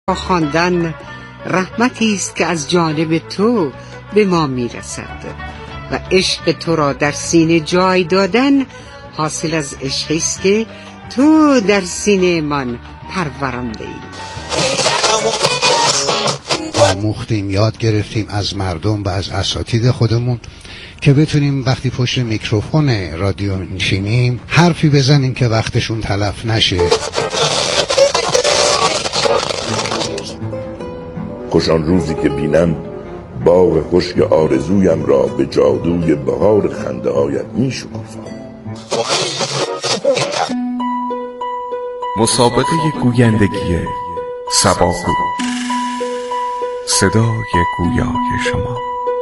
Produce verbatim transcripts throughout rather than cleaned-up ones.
خواندن رحمتی است که از جانب تو به ما میرسد و عشق تو را در سینه جای دادن حاصل از عشقی است که تو در سینه من پرورانده ای. آموختیم، یاد گرفتیم از مردم و از اساتید خودمون که بتونیم وقتی پشت میکروفون رادیو نشینیم حرفی بزنیم که وقتشون تلف نشه. خوش آن روزی که بینم باغ خشک آرزویم را به جادوی بهار خنده هایت می شکوفم. مسابقه گویندگی سباگو، صدای گویای شما.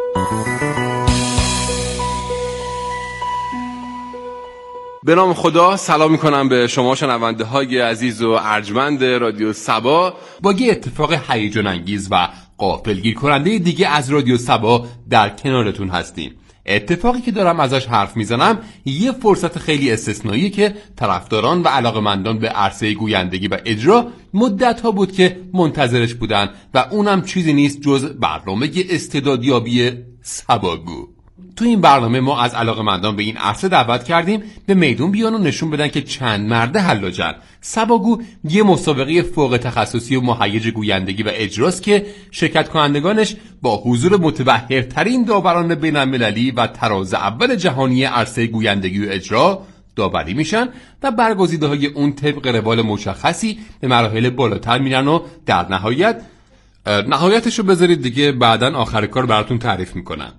به نام خدا سلام میکنم به شما شنونده های عزیز و ارجمند رادیو سبا. با یه اتفاق هیجان انگیز و غافلگیر کننده دیگه از رادیو سبا در کنارتون هستیم. اتفاقی که دارم ازش حرف میزنم یه فرصت خیلی استثنایی که طرفداران و علاقه‌مندان به عرصه گویندگی و اجرا مدت‌ها بود که منتظرش بودن و اونم چیزی نیست جز برنامه استعدادیابی سباگو. تو این برنامه ما از علاقه‌مندان به این عرصه دعوت کردیم به میدون بیان و نشون بدن که چند مرده حلاجن. سباگو یه مسابقه فوق تخصصی و مهیج گویندگی و اجراست که شرکت کنندگانش با حضور متبحرترین داوران بین‌المللی و تراز اول جهانی عرصه گویندگی و اجرا داوری میشن و برگزیده‌های اون طبق روال مشخصی به مراحل بالاتر میرن و در نهایت نهایتشو بذارید دیگه بعدن آخر کار براتون تعریف میکنم.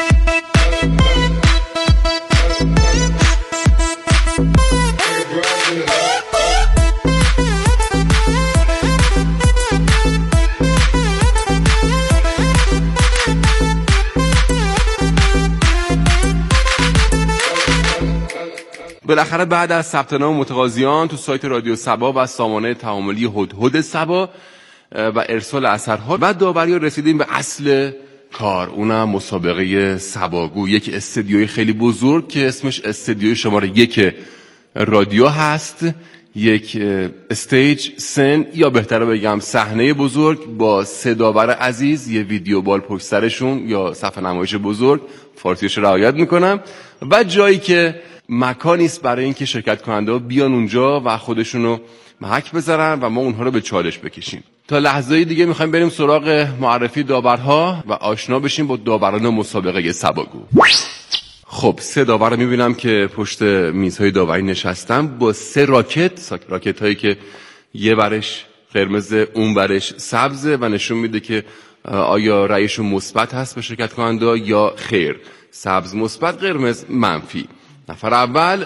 بالاخره بعد از ثبت نام متقاضیان تو سایت رادیو سبا و سامانه تعاملی هدهد سبا و ارسال اثرها و داوری رسیدیم به اصل کار، اونم مسابقه سباگو، یک استدیوی خیلی بزرگ که اسمش استدیوی شماره یک رادیو هست. یک استیج، سن یا بهتره بگم صحنه بزرگ با سه داور عزیز، یه ویدیو بال پشت سرشون یا صفحه نمایش بزرگ، فارسیش رعایت میکنم، و جایی که مکانی است برای اینکه شرکت کننده ها بیان اونجا و خودشونو محک بذارن و ما اونها رو به چالش بکشیم. تا لحظه دیگه میخوایم بریم سراغ معرفی داورها و آشنا بشیم با داوران مسابقه سباگو. خب سه داور رو میبینم که پشت میزهای داوری نشستن با سه راکت، راکت هایی که یه برش قرمز اون برش سبزه و نشون میده که آیا رأیشون مثبت هست به شرکت کننده یا خیر. سبز مثبت، قرمز منفی. نفر اول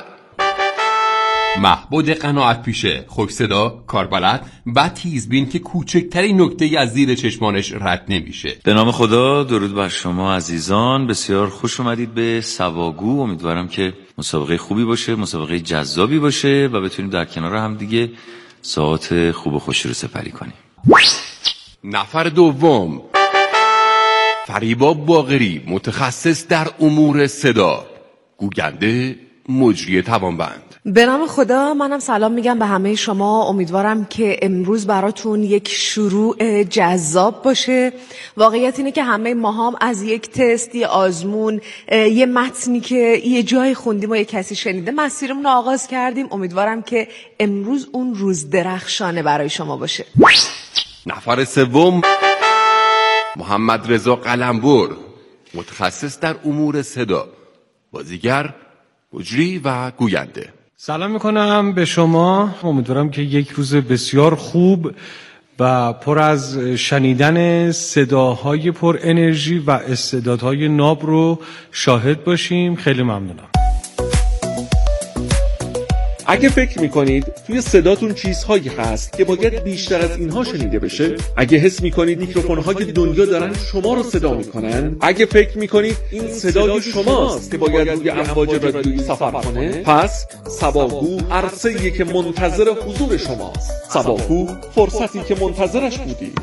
محبود قناعت پیشه، خوش صدا، کاربلد و تیزبین که کوچکترین نکته‌ای از زیر چشمانش رد نمیشه. به نام خدا، درود بر شما عزیزان، بسیار خوش اومدید به سباگو. امیدوارم که مسابقه خوبی باشه، مسابقه جذابی باشه و بتونیم در کنار هم دیگه ساعات خوب و خوشی رو سپری کنیم. نفر دوم فریبا باقری، متخصص در امور صدا، گوینده، مجری توانبند. به نام خدا، منم سلام میگم به همه شما. امیدوارم که امروز براتون یک شروع جذاب باشه. واقعیت اینه که همه ما هم از یک تست، یه آزمون، یه متنی که یه جای خوندیم و یه کسی شنیده مسیرمون رو آغاز کردیم. امیدوارم که امروز اون روز درخشانه برای شما باشه. نفر سوم محمد رضا قلمبر، متخصص در امور صدا، بازیگر، مجری و گوینده. سلام میکنم به شما. امیدوارم که یک روز بسیار خوب و پر از شنیدن صداهای پر انرژی و استعدادهای ناب رو شاهد باشیم. خیلی ممنونم. اگه فکر میکنید توی صداتون چیزهایی هست که باید بیشتر از اینها شنیده بشه، اگه حس میکنید میکروفون‌های دنیا دارن شما رو صدا میکنن، اگه فکر میکنید این صدای شماست که باید روی امواج رادیویی سفر کنه، پس سباگو عرصه‌ایه که منتظر حضور شماست. سباگو فرصتی که منتظرش بودید.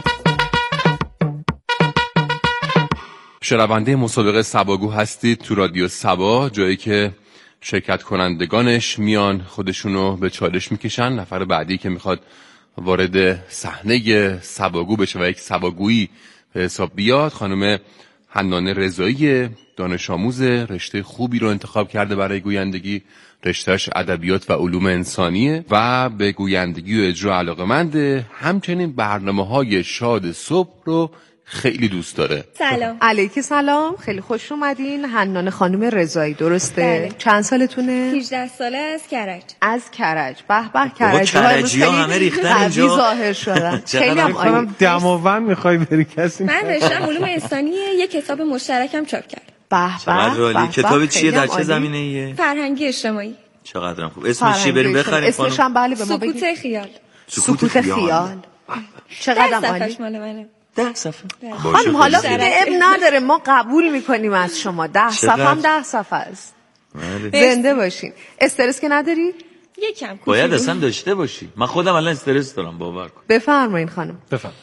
شنونده مسابقه سباگو هستید تو رادیو سبا، جایی که شرکت کنندگانش میان خودشونو به چالش میکشن. نفر بعدی که میخواد وارد صحنه سباگو بشه و یک سباگویی به حساب بیاد. خانم حنانه رضایی دانش آموز رشته خوبی رو انتخاب کرده برای گویندگی، رشتهش ادبیات و علوم انسانیه و به گویندگی و اجرا علاقه‌منده. همچنین برنامه‌های شاد صبح رو خیلی دوست داره. سلام. علیک سلام، خیلی خوش اومدین. حنانه خانم رضایی، درسته؟ بله. چند سالتونه؟ هجده ساله از کرج. از کرج. به به کرج. کرجی‌ها همه ریختن اینجا. ظاهر شدن. خیلی هم عالی. دماوند می‌خوای بری کسی؟ من رشته‌ام علوم انسانیه، یک کتاب مشترکم چاپ کردم. به به. کتاب چیه، در چه زمینه‌ایه؟ فرهنگی اجتماعی. چقدرم خوب. اسمش چیه بریم بخریم؟ اسمش هم بله به ما بگید. سکوت خیال. سکوت خیال. چقدر عالی. مال منه. ده صفحه. خانم حالا دیگه اب نداره، ما قبول میکنیم از شما. ده صفحه هم ده صفحه است. زنده باشین. استرس که ندارید؟ یکم. باید اصلا داشته باشی. من خودم الان استرس دارم، باور کن. بفرمایید خانم. بفرمایید.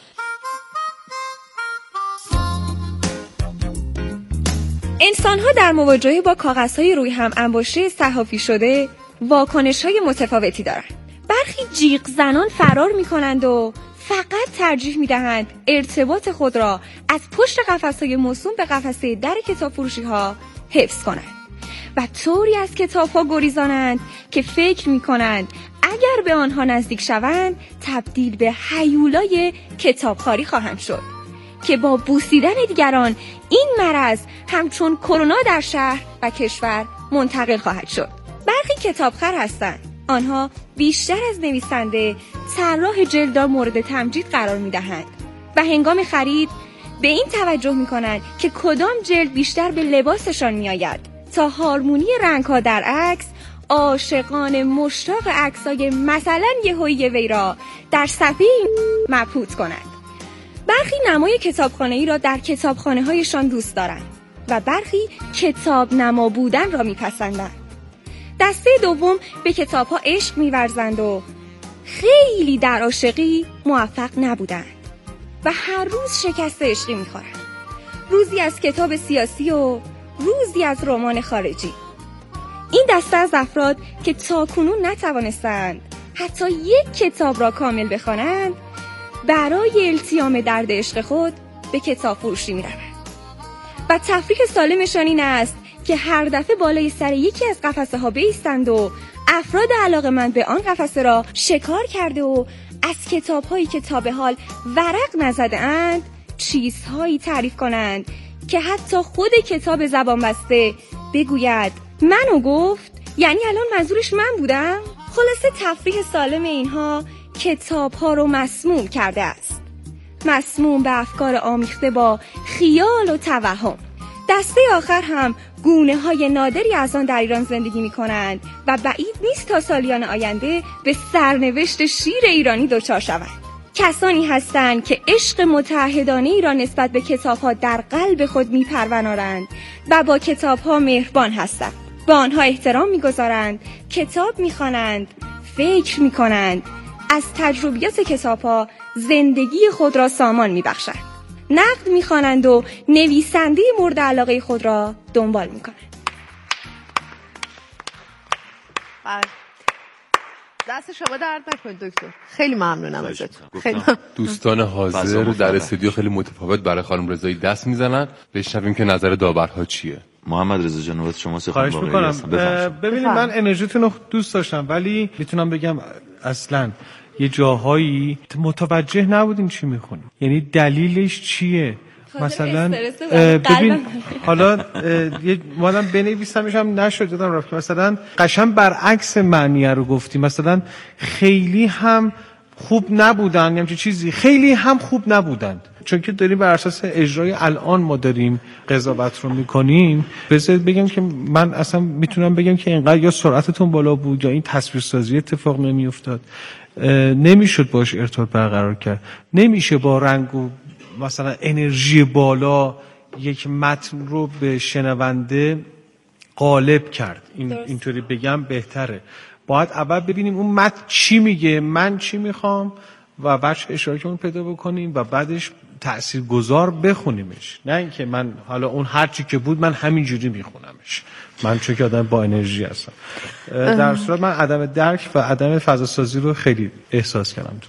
انسان‌ها در مواجهه با کاغذهای روی هم انباشته صحافی شده واکنش‌های متفاوتی دارند. برخی جیغ زنان فرار می‌کنند و فقط ترجیح می‌دهند ارتباط خود را از پشت قفس‌های موسوم به قفسه در کتابفروشی‌ها حفظ کنند و طوری از کتاب‌ها گریزانند که فکر می‌کنند اگر به آنها نزدیک شوند تبدیل به هیولای کتابخواری خواهند شد که با بوسیدن دیگران این مرض همچون کرونا در شهر و کشور منتقل خواهد شد. برخی کتابخوار هستند. آنها بیشتر از نویسنده طراح جلدها مورد تمجید قرار می‌دهند و هنگام خرید به این توجه می‌کنند که کدام جلد بیشتر به لباسشان می‌آید تا هارمونی رنگ‌ها در عکس عاشقان مشتاق عکسای مثلا یهویی وی را در صفحه مبهوت کنند. برخی نمای کتابخانه‌ای را در کتابخانه‌هایشان دوست دارند و برخی کتاب نما بودن را می‌پسندند. دسته دوم به کتاب‌ها عشق می‌ورزند و خیلی در عاشقی موفق نبودند و هر روز شکست عشقی می‌خورند. روزی از کتاب سیاسی و روزی از رمان خارجی. این دسته از افراد که تاکنون نتوانستند حتی یک کتاب را کامل بخوانند برای التیام درد عشق خود به کتاب فروشی می‌روند و تفریح سالمشان این است که هر دفعه بالای سر یکی از قفسه ها بایستند و افراد علاقه‌مند به آن قفسه را شکار کرده و از کتاب‌هایی که تا به حال ورق نزده اند چیزهایی تعریف کنند که حتی خود کتاب زبان بسته بگوید منو گفت، یعنی الان منظورش من بودم. خلاصه تفریح سالم اینها کتاب‌ها رو مسموم کرده است. مسموم به افکار آمیخته با خیال و توهم. دسته آخر هم گونه های نادری از آن در ایران زندگی می کنند و بعید نیست تا سالیان آینده به سرنوشت شیر ایرانی دچار شوند. کسانی هستند که عشق متعهدانه ای را نسبت به کتاب‌ها در قلب خود می پرورانند و با کتاب‌ها مهربان هستند. با آنها احترام می گذارند، کتاب می خوانند، فکر می کنند، از تجربیات کتاب‌ها زندگی خود را سامان می بخشند. نقد می خوانند و نویسنده مورد علاقه خود را دنبال می کنند. دست شما درد نکنید دکتر. خیلی ممنونم ازتون. خیلی دوستان حاضر در استودیو خیلی متفاوت برای خانم رضایی دست میزنن. بشنویم که نظر داورها چیه. محمد رضا جان نوبت شما. خواهش میکنم. ببینید من انرژیتون رو دوست داشتم ولی میتونم بگم اصلا یه جاهایی متوجه نبودیم چی میخونیم، یعنی دلیلش چیه. مثلا ببین حالا یه مادام بنویسمش هم نشد دادم رفت. مثلا قشنگ برعکس معنی رو گفتی. مثلا خیلی هم خوب نبودن، همچین چیزی خیلی هم خوب نبودند، چون که داریم بر اساس اجرای الان ما داریم قضاوت رو میکنیم. بذارید بگم که من اصلا میتونم بگم که اینقدر یا سرعتتون بالا بود یا این تصویرسازی اتفاق نمیافتاد، نمیشد باش ارتباط برقرار کرد، نمیشه با رنگ و مثلا انرژی بالا یک متن رو به شنونده غالب کرد. این اینطوری بگم بهتره. باید اول ببینیم اون متن چی میگه، من چی میخوام و بعدش اشتراکمون پیدا بکنیم و بعدش تاثیرگذار بخونیمش، نه اینکه من حالا اون هر چی که بود من همینجوری میخونمش، من چون که آدم با انرژی هستم. در صورت من عدم درک و عدم فضا سازی رو خیلی احساس کردم توش.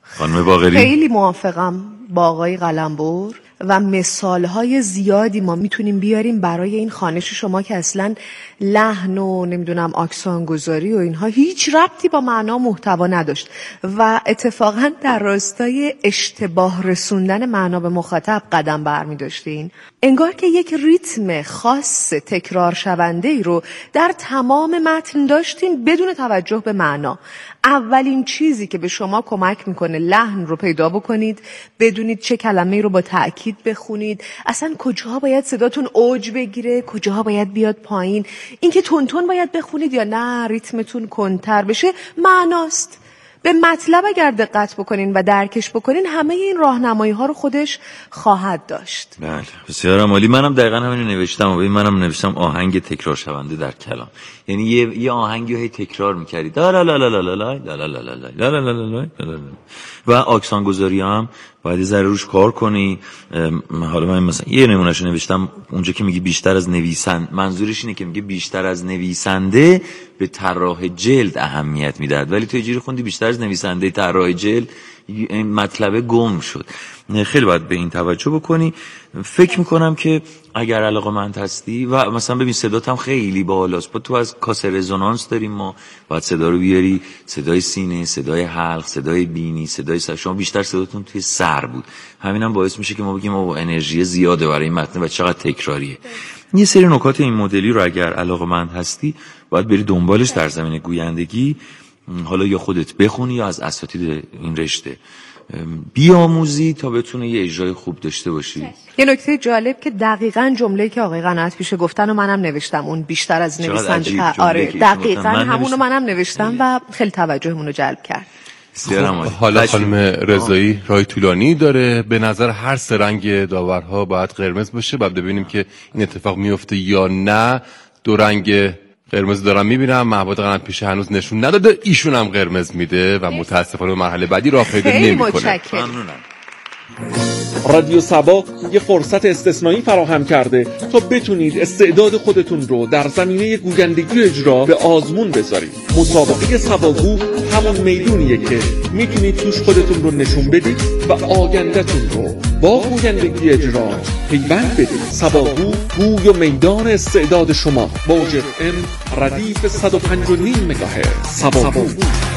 خانم باقری؟ خیلی موافقم با آقای قلمبر و مثالهای زیادی ما میتونیم بیاریم برای این خوانش شما که اصلا لحن و نمیدونم آکسانگذاری و اینها هیچ ربطی با معنا و محتوا نداشت و اتفاقا در راستای اشتباه رسوندن معنا به مخاطب قدم برمی داشتین. انگار که یک ریتم خاص تکرار شونده ای رو در تمام متن داشتین بدون توجه به معنا. اولین چیزی که به شما کمک میکنه لحن رو پیدا بکنید، بدونید چه کلمه‌ای رو با تأکید بخونید، اصلا کجاها باید صداتون اوج بگیره، کجاها باید بیاد پایین، اینکه تون باید بخونید یا نه ریتمتون کنتر بشه معناست. به مطلب اگر دقت بکنین و درکش بکنین همه این راهنمایی ها رو خودش خواهد داشت. بله بسیار عالی. منم دقیقاً همین رو نوشتم و منم نوشتم آهنگ تکرار شونده در کلام، یعنی یه یه آهنگی رو هی تکرار می‌کردید لا لا لا لا لا لا لا لا لا لا لا لا لا لا و آکسان گذاری هم باید ذره روش کار کنی. حالا من مثلا یه نمونهشو نوشتم اونجا که میگه بیشتر از نویسنده، منظورش اینه که میگه بیشتر از نویسنده به طراح جلد اهمیت میدهد، ولی تو یه جوری خوندی بیشتر از نویسنده طراح جلد، این مطلب گم شد. خیلی باید به این توجه بکنی. فکر میکنم که اگر علاقه‌مند هستی و مثلا ببین صدات هم خیلی بالاست، با تو از کاسه رزونانس داریم ما، باید صدا رو بیاری، صدای سینه، صدای حلق، صدای بینی، صدای سر. شما بیشتر صداتون توی سر بود، همین هم باعث میشه که ما بگیم ما انرژی زیاده برای این متن و چقدر تکراریه. یه سری نکات این مدلی رو اگر علاقه‌مند هستی باید بری دنبالش در زمینه گویندگی، حالا یا خودت بخونی یا از اساتید این رشته بیاموزی تا بتونه یه اجرای خوب داشته باشی. یه نکته جالب که دقیقاً جمله‌ای که آقای قناعت پیشه گفتن و منم نوشتم، اون بیشتر از نویسنده، آره دقیقاً من همون رو منم نوشتم و خیلی توجهمون رو جلب کرد. حالا خانم رضایی راه طولانی داره، به نظر هر سه رنگ داورها باید قرمز باشه، بعد ببینیم که این اتفاق میفته یا نه. دو رنگ قرمز دارم میبینم، محمود قناعت پیشه هنوز نشون نداده، ایشون هم قرمز میده و متاسفانه به مرحله بعدی راه پیدا نمیکنه. ممنونم. رادیو سبا یه فرصت استثنایی فراهم کرده تا بتونید استعداد خودتون رو در زمینه گویندگی و اجرا به آزمون بذارید. مسابقه سباگو همون میدونیه که میتونید توش خودتون رو نشون بدید و آینده‌تون رو با گویندگی اجرا پیوند بدید. سباگو گوی و میدان استعداد شما. موج اف ام ردیف صد و پنج و نیم مگاهرتز. سباگو.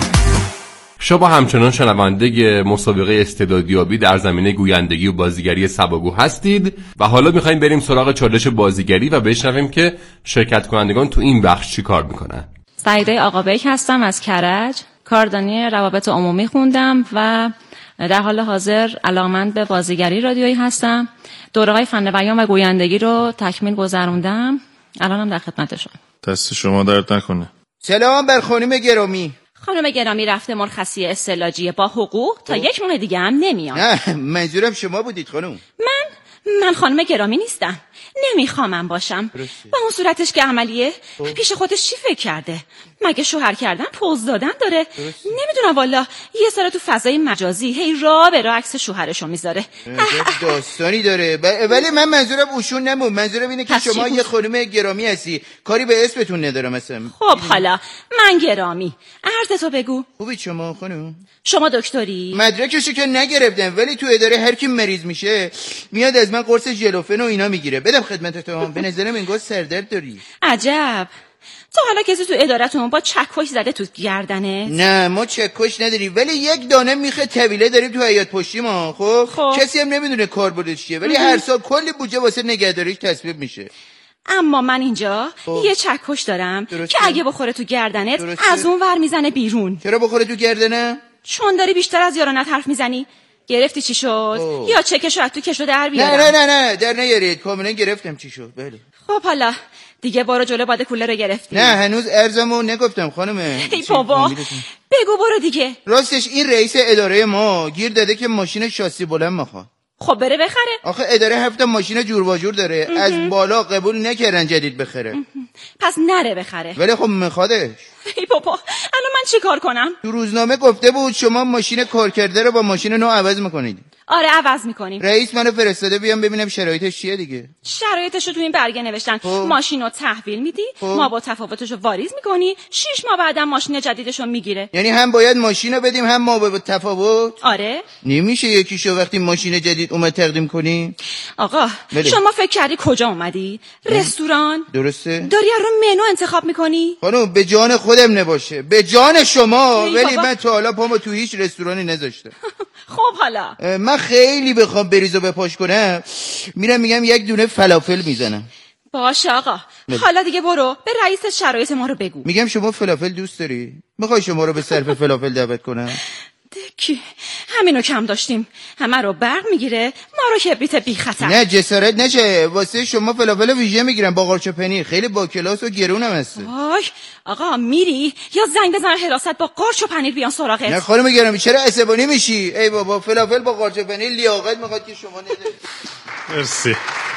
شما همچنان شنونده مسابقه استعدادیابی در زمینه گویندگی و بازیگری سباگو هستید و حالا میخوایم بریم سراغ چالش بازیگری و بشنویم که شرکت کنندگان تو این بخش چی کار میکنن. سعیده آقابک هستم از کرج، کاردانی روابط عمومی خوندم و در حال حاضر علاقه‌مند به بازیگری رادیویی هستم. دوره‌های فن بیان و گویندگی رو تکمیل گذروندم، الانم در خدمتشون. دست شما درد نکنه. سلام بر خانم گرامی. خانم گرامی رفته مرخصی استعلاجی با حقوق تا یک ماه دیگه هم نمیاد. نه منظورم شما بودید خانم. من من خانم گرامی نیستم، نمیخوامم باشم. با اون صورتش که عملیه پیش خودش چی فکر کرده؟ مگه شوهر کردن پوز دادن داره؟ نمیدونم والا، یه سال تو فضای مجازی هی را به را عکس شوهرشو میذاره. داستانی داره. ولی من منظورم اوشون نمون، منظورم اینه که شما یه خانم گرامی هستی، کاری به اسمتون ندارم اصلا. خب حالا من گرامی، عرض تو بگو. خوبی شما خانم؟ شما دکتری؟ مدرکشو که نگرفتم، ولی تو اداره هر کی مریض میشه میاد از من قرص ژلوفن و اینا میگیره. بدم خدمتتون. به نظرم انگار سردرد داری. عجب. تو حالا کسی تو ادارتون با چکش زده تو گردنه؟ نه ما چکش نداریم، ولی یک دانه میخه طویله داریم تو حیاط پشتی ما. خب, خب. کسی هم نمیدونه کاربردش چیه، ولی هر سال کلی بودجه واسه نگهداریش تصویب میشه. اما من اینجا خب. یه چکش دارم درسته. که اگه بخوره تو گردنت درسته. از اون ور میزنه بیرون. چرا بخوره تو گردنه؟ چون داری بیشتر از یارانت حرف میزنی. گرفتی چی شد؟ اوه. یا چکشو از تو کشو در بیارم؟ نه نه نه نه در نیارید، کاملا گرفتم چی شد. بله خب حالا دیگه برو جلو، باده کوله رو گرفتی. نه هنوز ارزمو نگفتم خانم. ای بابا بگو برو دیگه. راستش این رئیس اداره ما گیر داده که ماشین شاسی بلند میخواد. خب بره بخره. آخه اداره هفت ماشین جور و جور داره، امه. از بالا قبول نکردن جدید بخره. امه. پس نره بخره. ولی خب میخوادش. ای بابا الان من چی کار کنم؟ تو روزنامه گفته بود شما ماشین کار کرده رو با ماشین نو عوض میکنید. آره عوض میکنیم. رئیس منو فرستاده بیام ببینم شرایطش چیه دیگه. شرایطش رو تو این برگه نوشتن. ماشین رو تحویل میدی، ما با تفاوتش رو واریز میکنی، شش ماه بعدم ماشین جدیدش رو میگیره. یعنی هم باید ماشین رو بدیم هم ما با تفاوت؟ آره. نمیشه یکیشو وقتی ماشین جدید اومد تقدیم کنی؟ آقا بله. شما فکر کردی کجا اومدی؟ رستوران؟ درسته. داری رو منو انتخاب میکنی؟ خانم به جان خودم نباشه، به جان شما، ولی من تا حالا پامو تو هیچ رستورانی نذاشتم. خب حالا من خیلی بخوام بریز و بپاش کنم میرم میگم یک دونه فلافل میزنم. باشه آقا بله. حالا دیگه برو به رئیس شرایط ما رو بگو. میگم شما فلافل دوست داری؟ میخوای شما رو به صرف فلافل دعوت کنم؟ دکی همینو کم داشتیم، همه رو برق میگیره، ما رو کبریت بی خطر. نه جسارت نشه، واسه شما فلافل ویژه میگیرم با قارچ و پنیر، خیلی با کلاس و گرونم هسته. وای آقا میری یا زنگ بزن حراست با قارچ و پنیر بیان سراغت؟ نه خانم گرامی چرا عصبانی میشی؟ ای بابا فلافل با قارچ و پنیر لیاقت میخواد که شما نده. مرسی.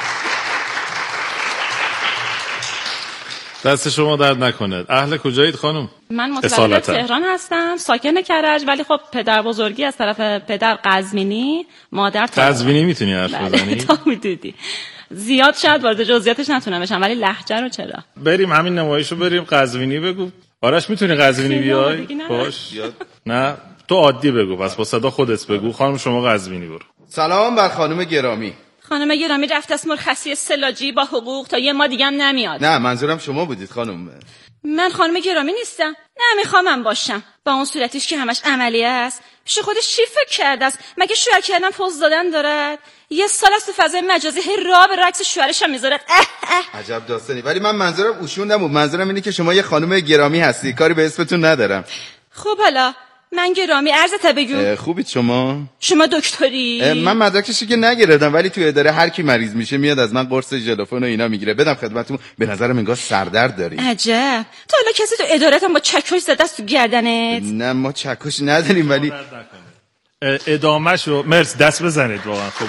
دست شما درد نکنه. اهل کجایید خانم؟ من متولد تهران هستم، ساکن کرج، ولی خب پدر بزرگی از طرف پدر قزوینی، مادر تهران. قزوینی میتونی حرف بزنی؟ تا میدودی. زیاد شاید وارد جزئیاتش نتونم بشم ولی لهجه رو چرا؟ بریم همین نمایشو بریم قزوینی بگو. آرش میتونی قزوینی بیای؟ باش. نه تو عادی بگو، پس با صدا خودت بگو. خانم شما قزوینی برو. سلام بر خانم گرامی. خانم گرامی رفت از مرخصی سلاجی با حقوق تا یه ما دیگه هم نمیاد. نه منظورم شما بودید خانم. من خانم گرامی نیستم، نمیخوام من باشم. با اون صورتیش که همش عملیه است، پیش خودش چی فکر کرده است؟ مگه شوهر کردن پوز دادن دارد؟ یه سال است تو فضای مجازی هی راه به عکس شوهرش هم میذارد. عجب داستانی. ولی من منظورم اوشون نبود، منظورم اینه که شما یه خانم گرامی هستی، کاری به اسمتون ندارم. خب حالا من گرامی عرضت بگو. خوبید شما؟ شما دکتری؟ من مدرکشی که نگرفتم، ولی تو اداره هر کی مریض میشه میاد از من قرص ژلوفن و اینا میگیره. بدم خدمتتون. به نظرم انگار سردرد داری. عجب. تو حالا کسی تو ادارهتون با چکش زده است تو گردنت؟ نه ما چکش نداریم ولی ادامهشو مرس دست بزنید واقعا. خب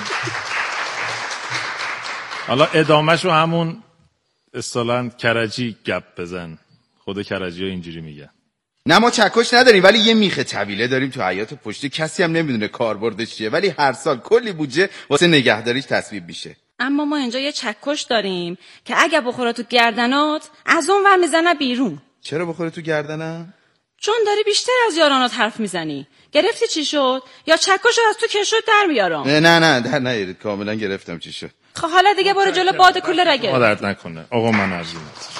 حالا ادامهشو همون اصطلاحاً کرجی گپ بزن. خود کرجی‌ها اینجوری میگن. نه ما چکش نداریم ولی یه میخه طویله داریم تو حیاط پشتی، کسی هم نمیدونه کاربردش چیه، ولی هر سال کلی بودجه واسه نگهداریش تصویب میشه. اما ما اینجا یه چکش داریم که اگه بخوره تو گردنات از اون ور میزنه بیرون. چرا بخوره تو گردنم؟ چون داری بیشتر از یارانات حرف میزنی. گرفتی چی شد؟ یا چکش از تو کشوت در میارم؟ نه نه نه در نیارید، کاملا گرفتم چی شد. خب حالا دیگه برو جلو باد کولر اگه ما درد نکنه. آقا من عرضی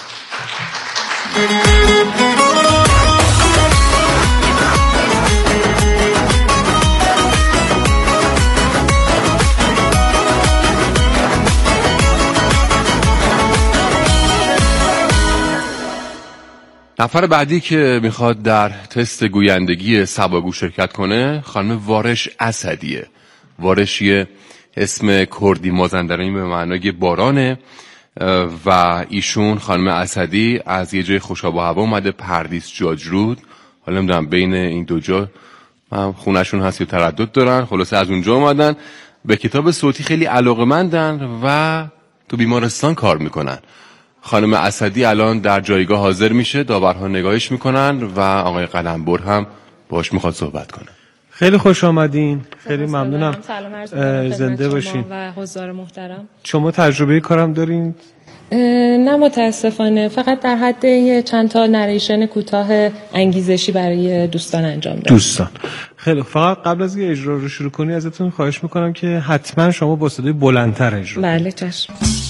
نفر بعدی که میخواد در تست گویندگی سباگو شرکت کنه خانم وارش اسدیه. وارش یه اسم کردی مازندرانی به معنای بارانه و ایشون خانم اسدی از یه جای خوشاب و هوا اومده، پردیس جاجرود. حالا نمیدونم بین این دو جا خونهشون هست یا تردد دارن، خلاصه از اونجا اومدن. به کتاب صوتی خیلی علاقه‌مندن و تو بیمارستان کار میکنن. خانم اسدی الان در جایگاه حاضر میشه، داورها نگاهش میکنن و آقای قلمبر هم باش میخواد صحبت کنه. خیلی خوش آمدین. خیلی ممنونم. سلام عرض می‌کنم زنده باشین و حضار محترم. شما تجربه کارم دارین؟ نه متاسفانه، فقط در حد یه چند تا نریشن کوتاه انگیزشی برای دوستان انجام دادم. دوستان خیلی فقط قبل از یه اجرا رو شروع کنی ازتون خواهش میکنم که حتما شما با صدای بلندتر اجرا کنید. بله چشم.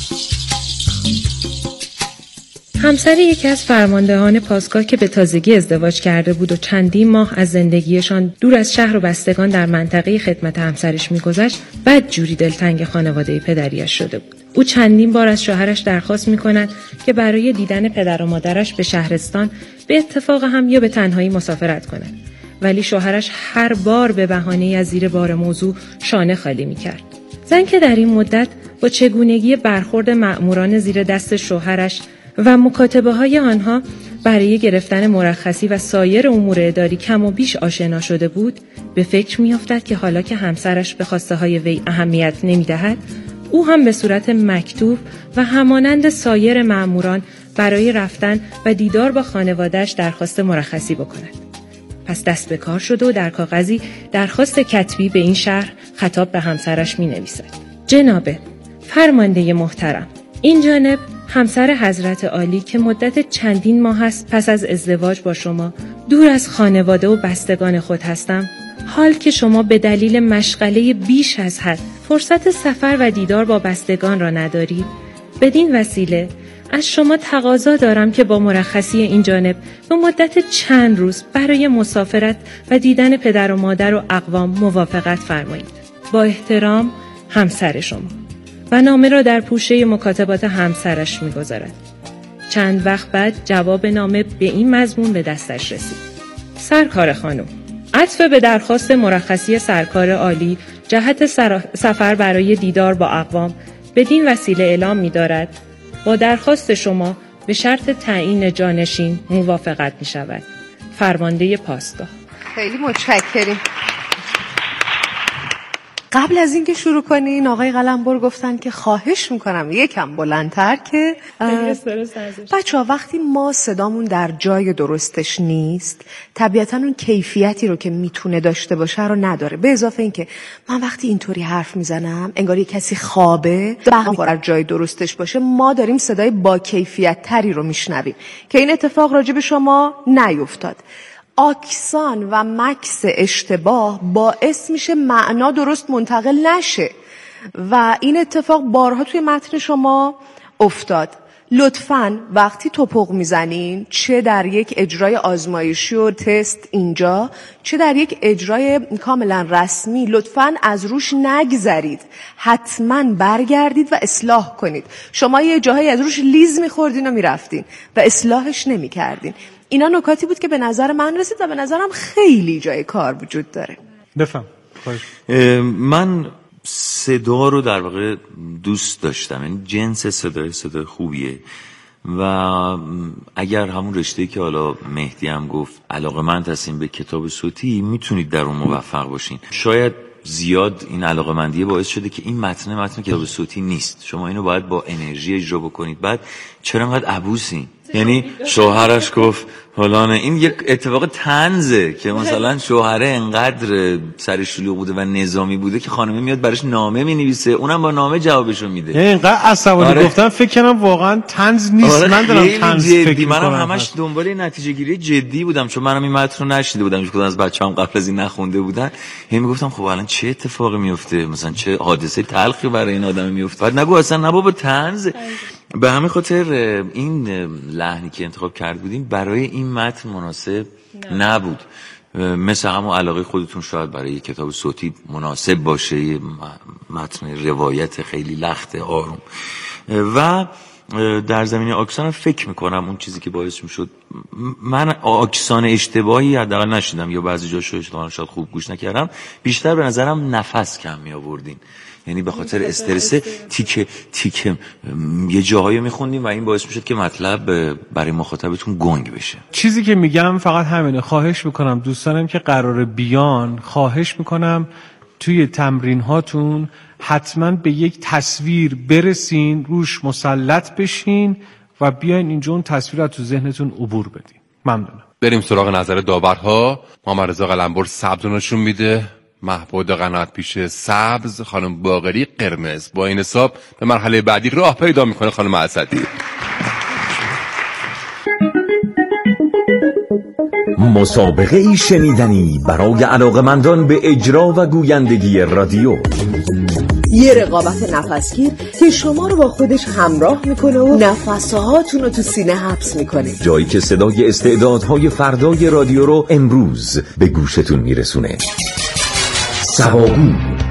همسر یکی از فرماندهان پاسگاه که به تازگی ازدواج کرده بود و چندین ماه از زندگیشان دور از شهر و بستگان در منطقه خدمت همسرش می‌گذشت، بد جوری دلتنگ خانواده پدریش شده بود. او چندین بار از شوهرش درخواست می‌کند که برای دیدن پدر و مادرش به شهرستان به اتفاق هم یا به تنهایی مسافرت کند، ولی شوهرش هر بار به بهانه‌ای از زیر بار موضوع شانه خالی می‌کرد. زن که در این مدت با چگونگی برخورد مأموران زیر دست شوهرش و مکاتبه های آنها برای گرفتن مرخصی و سایر امور اداری کم و بیش آشنا شده بود، به فکر می افتد که حالا که همسرش به خواسته های وی اهمیت نمی دهد، او هم به صورت مکتوب و همانند سایر مأموران برای رفتن و دیدار با خانواده‌اش درخواست مرخصی بکند. پس دست به کار شده و در کاغذی درخواست کتبی به این شهر خطاب به همسرش می نویسد. جنابه، فرمانده محترم، این جانب همسر حضرت عالی که مدت چندین ماه است پس از ازدواج با شما دور از خانواده و بستگان خود هستم، حال که شما به دلیل مشغله بیش از حد فرصت سفر و دیدار با بستگان را ندارید، بدین وسیله از شما تقاضا دارم که با مرخصی این جانب به مدت چند روز برای مسافرت و دیدن پدر و مادر و اقوام موافقت فرمایید. با احترام، همسر شما. و نامه را در پوشه مکاتبات همسرش می‌گذارد. چند وقت بعد جواب نامه به این مضمون به دستش رسید. سرکار خانم، عطف به درخواست مرخصی سرکار عالی جهت سفر برای دیدار با اقوام بدین وسیله اعلام می‌دارد با درخواست شما به شرط تعیین جانشین موافقت می‌شود. فرمانده پاسگاه. خیلی متشکریم. قبل از اینکه شروع کنین آقای قلمبر گفتن که خواهش میکنم یکم بلندتر که بچه ها وقتی ما صدامون در جای درستش نیست طبیعتا اون کیفیتی رو که میتونه داشته باشه رو نداره. به اضافه اینکه من وقتی اینطوری حرف میزنم انگار یه کسی خوابه در جای درستش باشه، ما داریم صدای با کیفیت تری رو میشنویم که این اتفاق راجع به شما نیفتاد. آکسان و مکس اشتباه باعث میشه معنا درست منتقل نشه و این اتفاق بارها توی متن شما افتاد. لطفاً وقتی توپق میزنین، چه در یک اجرای آزمایشی و تست اینجا، چه در یک اجرای کاملا رسمی، لطفاً از روش نگذرید، حتماً برگردید و اصلاح کنید. شما یه جاهایی از روش لیز میخوردین و میرفتین و اصلاحش نمیکردین. اینا نکاتی بود که به نظر من رسید و به نظرم خیلی جای کار وجود داره. بفهم. من صدا رو در واقع دوست داشتم، این جنس صدای صدای خوبیه و اگر همون رشته‌ای که حالا مهدی هم گفت علاقه‌مند هستین به کتاب صوتی میتونید در اون موفق باشین. شاید زیاد این علاقه‌مندی باعث شده که این متن متن کتاب صوتی نیست، شما اینو باید با انرژی اجرا بکنید. بعد چرا انقدر عبوسین؟ یعنی شوهرش گفت فلانه، این یک اتفاق طنزه که مثلا شوهره انقدر سر شلوغ بوده و نظامی بوده که خانمه میاد براش نامه مینویسه، اونم با نامه جوابشو میده. یعنی اینقدر عصبانی آره. گفتم فکر کنم واقعا طنز نیست. آره من دارم طنز فکر منم همش دنبال نتیجه گیری جدی بودم، چون منم این متن رو نشیده بودم، چون از بچه‌ام قبل از این نخونده بودن. هی میگفتم خب الان چه اتفاقی میفته، مثلا چه حادثه تلخی برای این آدم میفته. بعد نگو اصلا نه بابا طنز. به همین خاطر این لحنی که انتخاب کرده بودیم برای این متن مناسب نبود. مثل همون علاقه خودتون شاید برای یک کتاب صوتی مناسب باشه، یه متن روایت خیلی لخت آروم. و در زمینه آکسان فکر میکنم اون چیزی که باعث میشد من آکسان اشتباهی حداقل نشیدم یا بعضی جاشو اشتباهی شاید خوب گوش نکردم، بیشتر به نظرم نفس کم می آوردین، یعنی به خاطر استرس تیکه تیکه یه جاهایی میخوندیم و این باعث میشد که مطلب برای مخاطبتون گنگ بشه. چیزی که میگم فقط همینه، خواهش میکنم دوستانم که قراره بیان، خواهش میکنم توی تمرین هاتون حتما به یک تصویر برسین، روش مسلط بشین و بیاین اینجا اون تصویر رو تو ذهنتون عبور بدین. ممنونم. بریم سراغ نظر داورها. محمد رضا قلمبر سبز نشون میده، محبود قناعت پیشه سبز، خانم باقری قرمز. با این حساب به مرحله بعدی راه پیدا میکنه خانم اسدی. مسابقه ای شنیدنی برای علاقه‌مندان به اجرا و گویندگی رادیو. یه رقابت نفسگیر که شما رو با خودش همراه میکنه و نفسهاتون رو تو سینه حبس میکنه، جایی که صدای استعدادهای فردای رادیو رو امروز به گوشتون میرسونه. سواگو.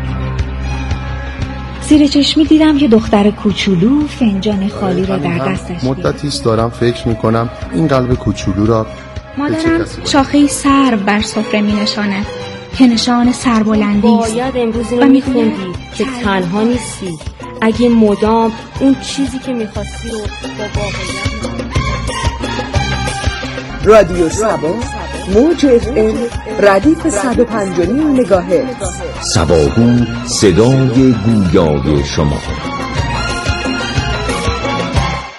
زیر چشمی دیدم که دختر کوچولو فنجان خالی را در دستش مدتیست دارم فکر میکنم این قلب کوچولو را مادرم شاخه سرو بر سفره می نشاند که نشان سربلندی است. باید امروز اینو می خوندی که تنها نیستی، اگه مدام اون چیزی که می خواستی رو با واقعیت. رادیو سبا موج اف ام ردیف صد و پنج و نیم مگاهرتز. سواگو، صدای گویای شما.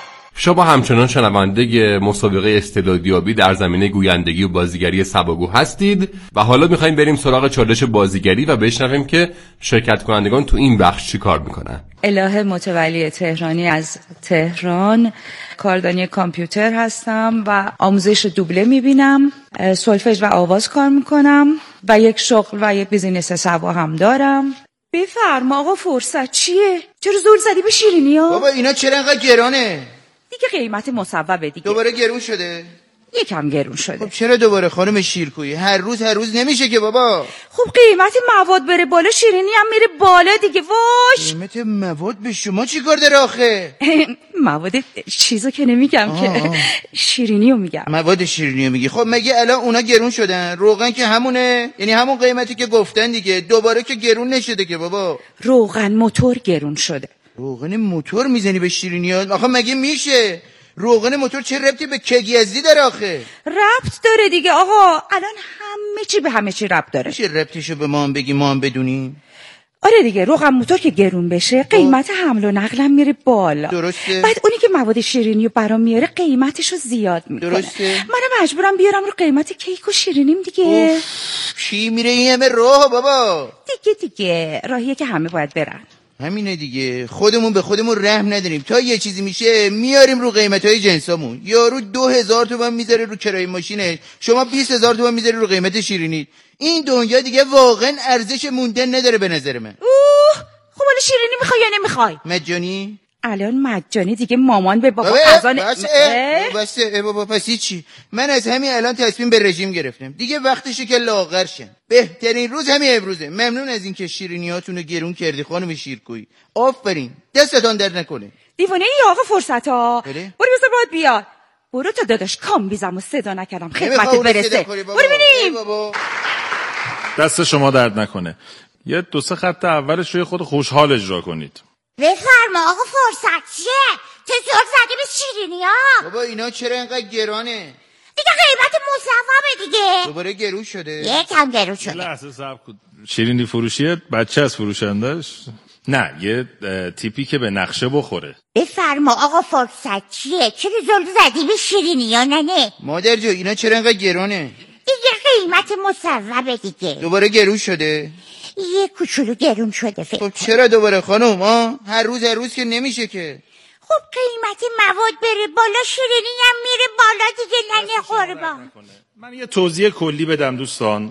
شما همچنان شنونده مسابقه استعدادیابی در زمینه گویندگی و بازیگری سباگو هستید و حالا میخوایم بریم سراغ چالش بازیگری و بشنویم که شرکت کنندگان تو این بخش چی کار میکنن. الهه متولی تهرانی از تهران، کاردانی کامپیوتر هستم و آموزش دوبله میبینم، سولفژ و آواز کار میکنم و یک شغل و یک بیزینس سبا هم دارم. بفرما آقا فرصت چیه؟ چرا زور زدی به شیرینی ها؟ بابا اینا چرا انقدر گرانه؟ دیگه قیمت مصوبه دیگه. دوباره گرون شده؟ یکم گرون شده. خب چرا دوباره خانم شیرکویی؟ هر روز هر روز نمیشه که بابا. خب قیمت مواد بره بالا شیرینی هم میره بالا دیگه. واش قیمت مواد به شما چی کار داره آخه؟ مواد چیزو که نمیگم آه که آه. شیرینیو میگم. مواد شیرینیو میگی. خب مگه الان اونا گرون شدن؟ روغن که همونه، یعنی همون قیمتی که گفتن دیگه. دوباره که گرون نشده که بابا. روغن موتور گرون شده. روغن موتور میزنی به شیرینیات؟ آخه مگه میشه؟ روغن موتور چه ربطی به کگ یزدی داره آخه؟ ربط داره دیگه آقا، الان همه چی به همه چی ربط داره. چه ربطیشو به ما هم بگی ما هم بدونیم؟ آره دیگه، روغن موتور که گرون بشه قیمت حمل و نقلم میره بالا. درسته. بعد اونی که مواد شیرینی رو برام میاره قیمتشو زیاد میکنه. درسته. منم مجبورم بیارم رو قیمت کیک و شیرینیم دیگه. اوف. چی میره این همه راه بابا؟ دیگه دیگه راهیه که همه باید برن. همینه دیگه، خودمون به خودمون رحم نداریم، تا یه چیزی میشه میاریم رو قیمتای جنسامون. یارو دو هزار تومن میذاره رو کرایه ماشینش، شما بیست هزار تومن میذاری رو قیمت شیرینی. این دنیا دیگه واقعا ارزش موندن نداره به نظر من. اوه خب حالا شیرینی میخوای یا نمیخوای؟ مجانی؟ الان مجانی دیگه مامان به بابا خزانه بسه بسه بابا پس چی؟ من از همین الان تصمیم به رژیم گرفتم دیگه، وقتشه که لاغر شم. بهترین روز همین امروزه. ممنون از اینکه شیرینیاتونو گرون کردی خانم شیرکویی. آفرین، دستتون درد نکنه. دیوانه ای آقا فرصت ها. برو بذار باید بیاد. برو تا داداش کام بیزم و صدا نکردم خدمتت برسه. برو ببینیم. دست شما درد نکنه. یه دو سه خط اولش روی خود خوشحال اجرا کنید. بفرما آقا فرصت چیه؟ چه زور زدی به شیرینی ها؟ بابا اینا چرا اینقدر گرانه؟ دیگه قیمت مصوبه دیگه. دوباره گرون شده؟ یکم گرون شده. لحظه صبر کن. شیرینی فروشیه بچه از فروشندش؟ نه یه تیپی که به نقشه بخوره. بفرما آقا فرصت چیه؟ چرا زور زدی به شیرینی ها ننه؟ مادر جو اینا چرا اینقدر گرانه؟ دیگه قیمت مصوبه دیگه. دوباره گرون شده؟ یه کوچولو گرون شده فکر. خب چرا دوباره خانم ها؟ هر روز هر روز که نمیشه که. خب قیمت مواد بره بالا شیرینی هم میره بالا دیگه ننه قربان. من یه توضیح کلی بدم دوستان.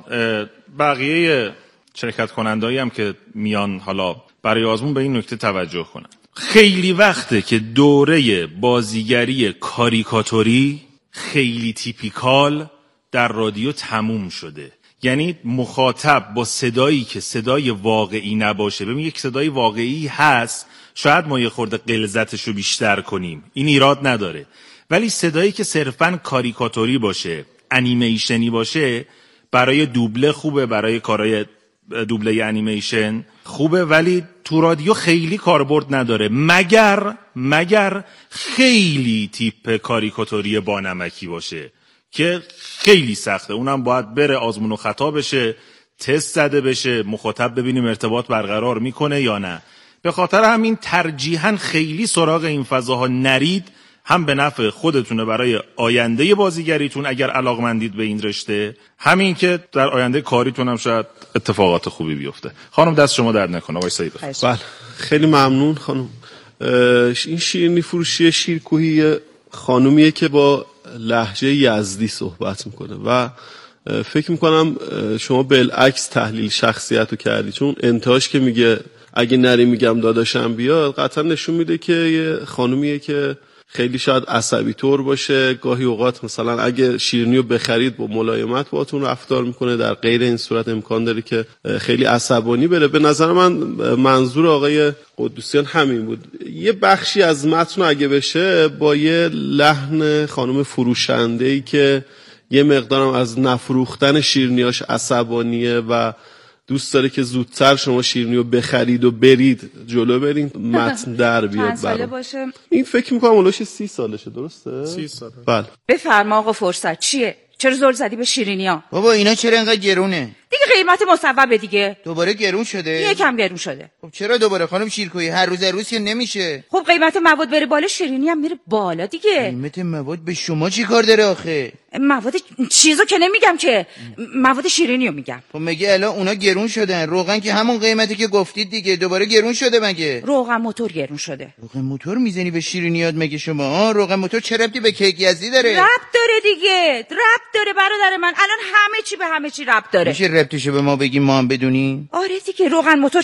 بقیه شرکت کنندهایی هم که میان حالا برای آزمون به این نکته توجه کنن. خیلی وقته که دوره بازیگری کاریکاتوری خیلی تیپیکال در رادیو تموم شده. یعنی مخاطب با صدایی که صدای واقعی نباشه، ببین یک صدای واقعی هست شاید ما یه خورده غلظتشو بیشتر کنیم، این ایراد نداره، ولی صدایی که صرفاً کاریکاتوری باشه، انیمیشنی باشه، برای دوبله خوبه، برای کارهای دوبله انیمیشن خوبه، ولی تو رادیو خیلی کاربرد نداره مگر مگر خیلی تیپ کاریکاتوری بانمکی باشه که خیلی سخته، اونم باید بره آزمون و خطا بشه، تست زده بشه، مخاطب ببینیم ارتباط برقرار میکنه یا نه. به خاطر همین ترجیحاً خیلی سراغ این فضاها نرید، هم به نفع خودتونه برای آینده بازیگریتون اگر علاقمندید به این رشته، همین که در آینده کاریتون هم شاید اتفاقات خوبی بیفته. خانم دست شما درد نکنه. آقای سعید. بله خیلی ممنون خانم. این شیرینی فروشی شیرکوهی خانومیه که با لهجه یزدی صحبت میکنه و فکر میکنم شما بالعکس تحلیل شخصیت رو کردی، چون انتهاش که میگه اگه نری میگم داداشم بیاد قطعا نشون میده که یه خانومیه که خیلی شاید عصبی طور باشه، گاهی اوقات مثلا اگه شیرینی رو بخرید با ملایمت باهاتون رفتار میکنه، در غیر این صورت امکان داره که خیلی عصبانی بره. به نظر من منظور آقای قدوسیان همین بود. یه بخشی از متن اگه بشه با یه لحن خانم فروشنده‌ای که یه مقدارم از نفروختن شیرینیاش عصبانیه و دوست داره که زودتر شما شیرینی رو بخرید و برید جلو برید، متن در بیاد برام. باشه این فکر میکنم اولش سی سالشه، درسته؟ سی ساله. بله. بفرما آقا فرصت چیه؟ چرا زور زدی به شیرینی ها؟ بابا اینا چرا اینقدر گرونه؟ دیگه قیمت مصوبه دیگه. دوباره گرون شده؟ یکم گرون شده. خب چرا دوباره خانم شیرکویی؟ هر روز هر روز که نمیشه. خب قیمت مواد بره بالا، شیرینی هم میره بالا دیگه. قیمت مواد به شما چی کار داره آخه؟ مواد چیزو که نمیگم که، مواد شیرینیو میگم. خب مگه الان اونا گرون شدن؟ روغن که همون قیمتی که گفتید دیگه، دوباره گرون شده مگه؟ روغن موتور گرون شده. روغن موتور میزنی به شیرینیات مگه شما؟ آه روغن موتور چه ربطی به کیک یزدی داره؟ ربط داره دیگه، ربط داره برادر من. الان همه چی به همه چی ربط داره. میشه ربطشو به ما بگیم ما هم بدونیم؟ آره دیگه، روغن موتور